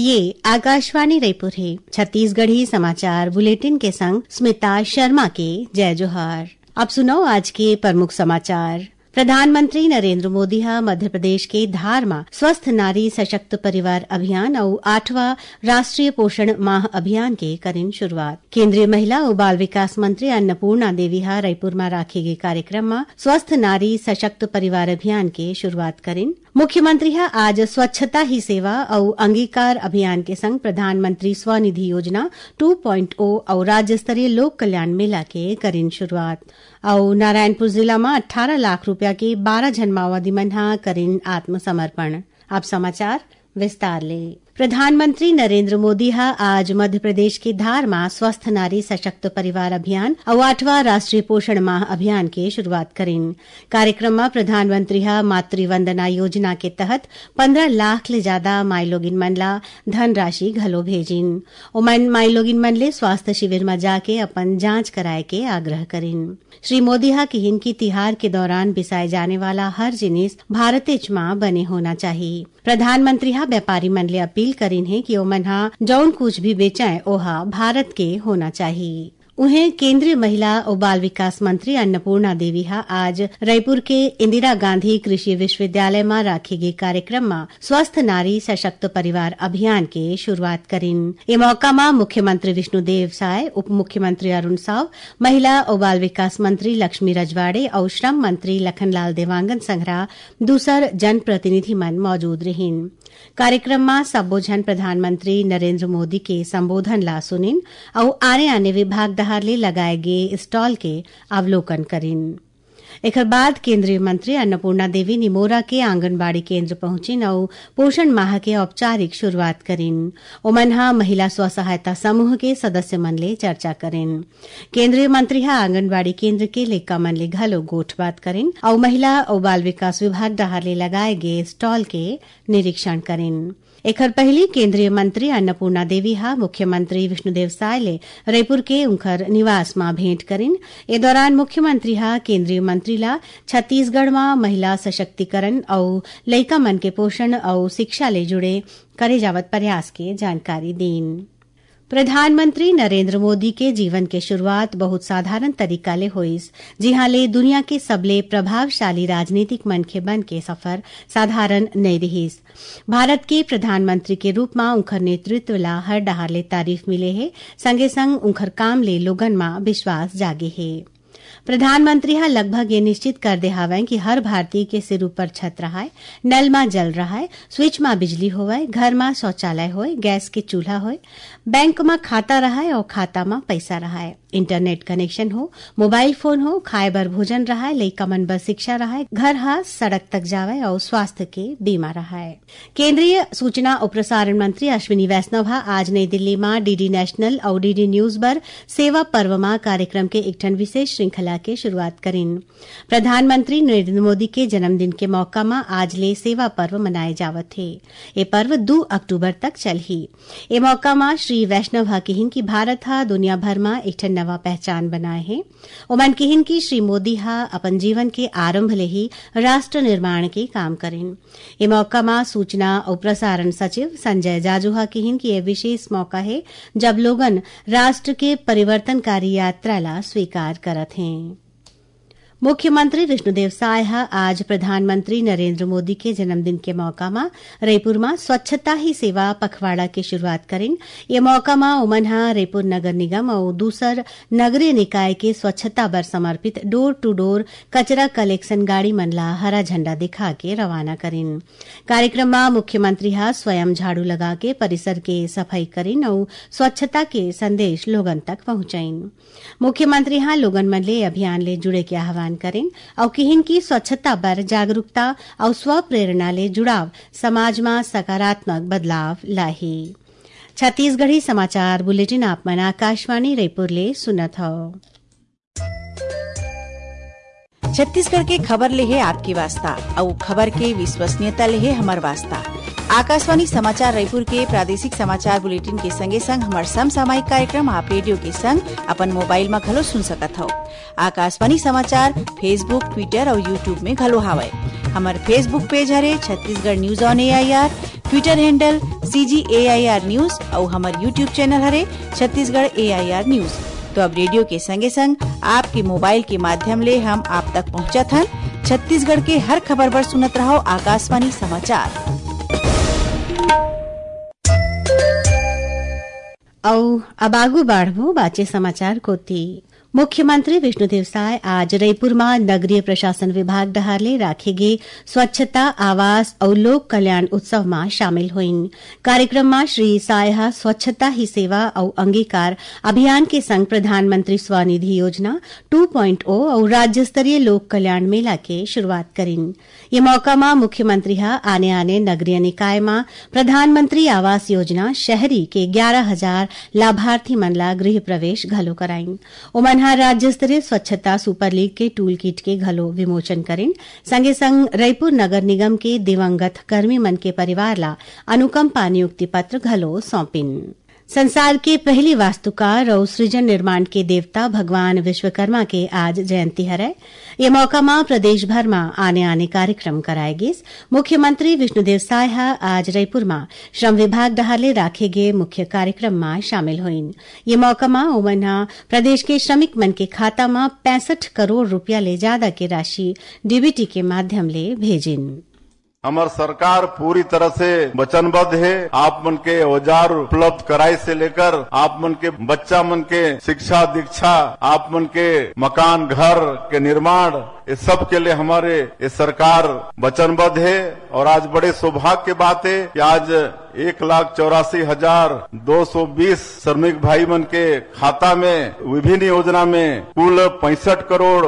ये आकाशवाणी रायपुर है। छत्तीसगढ़ी समाचार बुलेटिन के संग स्मिता शर्मा के जय जोहार। अब सुनो आज के प्रमुख समाचार। प्रधानमंत्री नरेंद्र मोदी मध्य प्रदेश के धार में स्वस्थ नारी सशक्त परिवार अभियान और 8वां राष्ट्रीय पोषण माह अभियान के करें शुरुआत। केंद्रीय महिला और बाल विकास मंत्री अन्नपूर्णा देवी रायपुर में राखे गए कार्यक्रम में स्वस्थ नारी सशक्त परिवार अभियान के शुरुआत करें। मुख्यमंत्री आज स्वच्छता ही सेवा और अंगीकार अभियान के संग प्रधानमंत्री स्वनिधि योजना 2.0 और राज्य स्तरीय लोक कल्याण मेला के करें शुरुआत। और नारायणपुर जिला में 18 लाख रुपया के 12 जन माओवादी मन करें आत्मसमर्पण। अब समाचार विस्तार ले। प्रधानमंत्री नरेंद्र मोदी आज मध्य प्रदेश के धार में स्वस्थ नारी सशक्त परिवार अभियान और 8वां राष्ट्रीय पोषण माह अभियान के शुरुआत करें। कार्यक्रम में प्रधानमंत्री मातृ वंदना योजना के तहत 15 लाख ले ज्यादा माई लोगिन मन ला धनराशि घलो भेजिन। ओमन माई लोगिन मन ले स्वास्थ्य शिविर में जाके अपन जांच कराए के आग्रह करें। श्री मोदी कहिन की तिहार के दौरान बिसाए जाने वाला हर जिनिस भारतेच मां बने होना चाहिए। प्रधानमंत्री व्यापारी मन ले अपील करीन है कि ओमन जौन कुछ भी बेचाए ओहा भारत के होना चाहिए। उन्हें केंद्रीय महिला और बाल विकास मंत्री अन्नपूर्णा देवी आज रायपुर के इंदिरा गांधी कृषि विश्वविद्यालय में राखे गए कार्यक्रम में स्वस्थ नारी सशक्त परिवार अभियान के शुरुआत करीन। ये मौका में मुख्यमंत्री विष्णुदेव साय, उप मुख्यमंत्री अरुण साव, महिला और बाल विकास मंत्री लक्ष्मी रजवाड़े और श्रम मंत्री लखनलाल देवांगन संघरा दूसर जन प्रतिनिधि मन मौजूद रहीन। कार्यक्रम में सबो जन प्रधानमंत्री नरेंद्र मोदी के संबोधन ला सुनिन और आने आने विभाग ले लगाए गए स्टॉल के अवलोकन करें। एक बाद केंद्रीय मंत्री अन्नपूर्णा देवी निमोरा के आंगनबाड़ी केंद्र पहुंचिन और पोषण माह के औपचारिक शुरुआत करें। ओमन महिला स्व सहायता समूह के सदस्य मन ले चर्चा करें। केंद्रीय मंत्री आंगनबाड़ी केंद्र के लेका मन ले घलो गोठबात करें और महिला और बाल विकास विभाग डहार ले लगाए गए स्टॉल के निरीक्षण करें। एक पहली केंद्रीय मंत्री अन्नपूर्णा देवी मुख्यमंत्री विष्णुदेव साय ले रायपुर के उनकर निवास में भेंट करें। ए दौरान मुख्यमंत्री केंद्रीय मंत्री ला छत्तीसगढ़ में महिला सशक्तिकरण और लइका मन के पोषण और शिक्षा ले जुड़े करे जावत प्रयास के जानकारी दीन। प्रधानमंत्री नरेंद्र मोदी के जीवन के शुरुआत बहुत साधारण तरीका ले होइस, जिहां ले दुनिया के सबले प्रभावशाली राजनीतिक मनखे बन के सफर साधारण नहीं रहिस। भारत के प्रधानमंत्री के रूप में उनकर नेतृत्व ला हर डहार ले तारीफ मिले है, संगे संग उनकर काम ले लोगन में विश्वास जागे है। प्रधानमंत्री लगभग ये निश्चित कर दे हवे कि हर भारतीय के सिर ऊपर छत रहा है, नल में जल रहा है, स्विच में बिजली होवे, घर में शौचालय होए, गैस के चूल्हा होए, बैंक में खाता रहा है और खाता में पैसा रहा है, इंटरनेट कनेक्शन हो, मोबाइल फोन हो, खाए बर भोजन रहा है, लइका मन बर शिक्षा रहा है, घर सड़क तक जावे और स्वास्थ्य के बीमा रहा है। केंद्रीय सूचना और प्रसारण मंत्री अश्विनी वैष्णव आज नई दिल्ली में डीडी नेशनल और डीडी न्यूज बर सेवा पर्व में कार्यक्रम के एक ठन विशेष श्रृंखला के शुरुआत करें। प्रधानमंत्री नरेंद्र मोदी के जन्मदिन के मौका में आज ले सेवा पर्व मनाए जावत थे। ये पर्व 2 अक्टूबर तक चलही। ये मौका में श्री वैष्णव कहिन की भारत दुनिया भर में एक ठन नवा पहचान बनाए है। ओमन कहिन की श्री मोदी अपन जीवन के आरंभ ले ही राष्ट्र निर्माण के काम करें। ये मौका में सूचना और प्रसारण सचिव संजय जाजूहा कहिन की यह विशेष मौका है जब लोगन राष्ट्र के परिवर्तनकारी यात्रा ला स्वीकार करत हैं। मुख्यमंत्री विष्णुदेव साय आज प्रधानमंत्री नरेंद्र मोदी के जन्मदिन के मौका में रायपुर में स्वच्छता ही सेवा पखवाड़ा की शुरुआत करें। ये मौका में ओमन रायपुर नगर निगम और दूसर नगरीय निकाय के स्वच्छता बर समर्पित डोर टू डोर कचरा कलेक्शन गाड़ी मन ला हरा झंडा दिखा के रवाना करें। कार्यक्रम में मुख्यमंत्री स्वयं झाड़ू लगा के परिसर के सफाई करें और स्वच्छता के संदेश लोगन तक पहुंचाइन। मुख्यमंत्री लोगन मन ले अभियान ले जुड़े के आह्वान करें और कहिन की स्वच्छता पर जागरूकता और स्व प्रेरणा ले जुड़ाव समाज में सकारात्मक बदलाव लाही। छत्तीसगढ़ी समाचार बुलेटिन आप मन आकाशवाणी रायपुर ले सुनत हो। छत्तीसगढ़ के खबर ले है आपकी वास्ता और खबर के विश्वसनीयता ले है हमार वास्ता। आकाशवाणी समाचार रायपुर के प्रादेशिक समाचार बुलेटिन के संगे संग हमार समसामयिक कार्यक्रम आप रेडियो के संग अपन मोबाइल में घलो सुन सकत हो। आकाशवाणी समाचार फेसबुक, ट्विटर और यूट्यूब में घलो हावय। हमार फेसबुक पेज हरे Chhattisgarh news on AIR, Twitter handle CGAIR news और हमार यूट्यूब चैनल हरे छत्तीसगढ़ AIR न्यूज। तो अब रेडियो के संगे संग आपके मोबाइल के माध्यम ले हम आप तक पहुँचत हन। छत्तीसगढ़ के हर खबर पर सुनत रहो आकाशवाणी समाचार। अब आगू बाढ़बो बाचे समाचार कोती। मुख्यमंत्री विष्णुदेव साय आज रायपुर में नगरीय प्रशासन विभाग डहारले राखे गे स्वच्छता आवास और लोक कल्याण उत्सव में शामिल हुईन। कार्यक्रम में श्री साय स्वच्छता ही सेवा और अंगीकार अभियान के संग प्रधानमंत्री स्वनिधि योजना 2.0 और राज्य स्तरीय लोक कल्याण मेला के शुरुआत करीन। ये मौका में मुख्यमंत्री आने नगरीय निकाय में प्रधानमंत्री आवास योजना शहरी के 11,000 लाभार्थी मनला गृह प्रवेश घलो कराइन। राज्य स्तरीय स्वच्छता सुपर लीग के टूल किट के घलो विमोचन करें। संगे संग रायपुर नगर निगम के दिवंगत कर्मी मन के परिवार ला अनुकंपा नियुक्ति पत्र घलो सौंपिन। संसार के पहली वास्तुकार और सृजन निर्माण के देवता भगवान विश्वकर्मा के आज जयंती हरे। ये मौका में प्रदेश भर में आने कार्यक्रम कराए गे। मुख्यमंत्री विष्णुदेव साय आज रायपुर में श्रम विभाग डहारले राखे गे मुख्य कार्यक्रम में शामिल हुईन। ये मौका में ओमन प्रदेश के श्रमिक मन के खाता में 65 करोड़ रुपया ले ज्यादा के राशि डीबीटी के माध्यम ले भेजिन। हमार सरकार पूरी तरह से वचनबद्ध है। आप मन के औजार उपलब्ध कराए से लेकर आप मन के बच्चा मन के शिक्षा दीक्षा, आप मन के मकान घर के निर्माण, ये सब के लिए हमारे ये सरकार वचनबद्ध है। और आज बड़े सौभाग्य की बात है कि आज 1,84,220 श्रमिक भाई मन के खाता में विभिन्न योजना में कुल 65 करोड़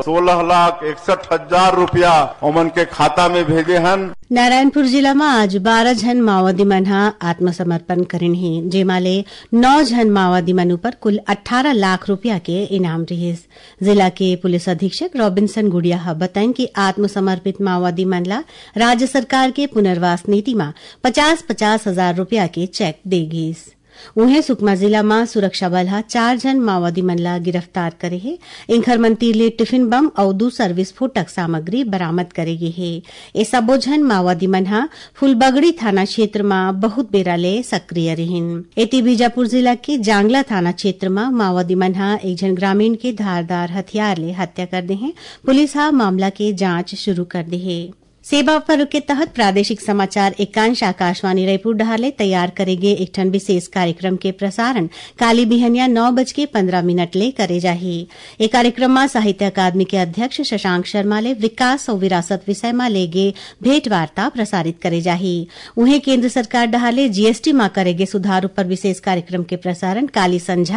16,61,000 रुपया उमन के खाता में भेजे हन। नारायणपुर जिला में आज 12 जन माओवादी मन आत्मसमर्पण करेन ही, जेमाले 9 जन माओवादी मन पर कुल 18 लाख रुपया के इनाम रहीस। जिला के पुलिस अधीक्षक रॉबिन्सन गुड़िया बताइन कि आत्मसमर्पित माओवादी मन ला राज्य सरकार के पुनर्वास नीति में 50-50 हजार रुपया के चेक देगीस। उन्हें सुकमा जिला में सुरक्षा बल 4 जन माओवादी मन ला गिरफ्तार करे है। इंखर मंतीर टिफिन बम और दूसर विस्फोटक सामग्री बरामद करेगी है। ये सबो जन माओवादी मन फुलबगड़ी थाना क्षेत्र में बहुत बेरा ले सक्रिय रहिन। एती बीजापुर जिला के जांगला थाना क्षेत्र में माओवादी मन एक जन ग्रामीण के धारदार हथियार ले हत्या कर दे है। पुलिस मामला के जांच शुरू कर दे है। सेवा पर्व के तहत प्रादेशिक समाचार एकांश आकाशवाणी रायपुर डहारले तैयार करेगे एक ठन विशेष कार्यक्रम के प्रसारण काली बिहनिया 9:15 ले करे जाही। ये कार्यक्रम में साहित्य अकादमी के अध्यक्ष शशांक शर्मा ले विकास और विरासत विषय में लेगे भेंट वार्ता प्रसारित करे जाही। उन्हें केंद्र सरकार डहारले GST में करेगे सुधार पर विशेष कार्यक्रम के प्रसारण काली संझा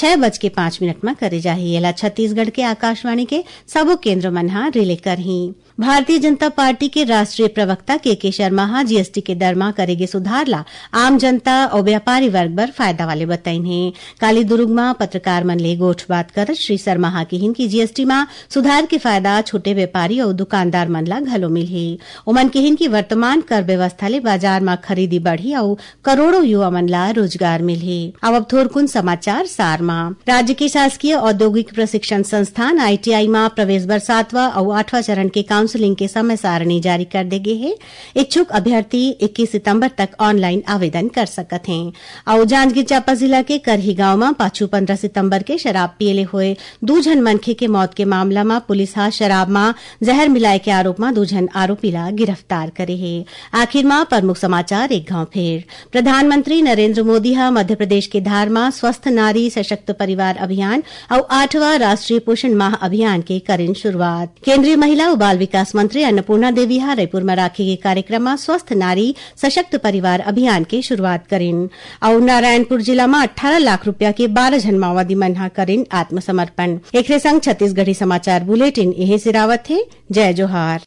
6:05 में करे जाही। एला छत्तीसगढ़ के आकाशवाणी के सबो केंद्र मन रिले करही। भारतीय जनता पार्टी के राष्ट्रीय प्रवक्ता के शर्मा GST के दर में करेगे सुधार ला आम जनता और व्यापारी वर्ग बर फायदा वाले बताइन है। काली दुर्ग में पत्रकार मन ले गोठ बात कर श्री शर्मा कहिन की GST में सुधार के फायदा छोटे व्यापारी और दुकानदार मन ला घलो मिलही। ओमन कहिन की वर्तमान कर व्यवस्था ले बाजार में खरीदी बढ़ी और करोड़ों युवा मन ला रोजगार मिलही। अब थोरकुन समाचार सार में राज्य के शासकीय औद्योगिक प्रशिक्षण संस्थान ITI में प्रवेश बर 7वां और 8वां चरण के काउंसलिंग के समय सारणी जारी कर दे गए है। इच्छुक अभ्यर्थी 21 सितंबर तक ऑनलाइन आवेदन कर सकत हैं। और जांजगीर चांपा जिला के करही गांव में पाछू 15 सितंबर के शराब पियले हुए 2 जन मनखे के मौत के मामला में पुलिस शराब में जहर मिलाए के आरोप में 2 जन आरोपी ला गिरफ्तार करे है। आखिर में प्रमुख समाचार एक गांव फेर। प्रधानमंत्री नरेंद्र मोदी मध्य प्रदेश के धार में स्वस्थ नारी सशक्त परिवार अभियान और 8वां राष्ट्रीय पोषण माह अभियान के करें शुरुआत। केंद्रीय महिला और बाल विकास मंत्री अन्नपूर्णा देवी रायपुर में राखे गए कार्यक्रम में स्वस्थ नारी सशक्त परिवार अभियान के शुरुआत करें। और नारायणपुर जिला में 18 लाख रुपया के 12 जन माओवादी मन करें आत्मसमर्पण। एक संग छत्तीसगढ़ी समाचार बुलेटिन यही सिरावत है। जय जोहार।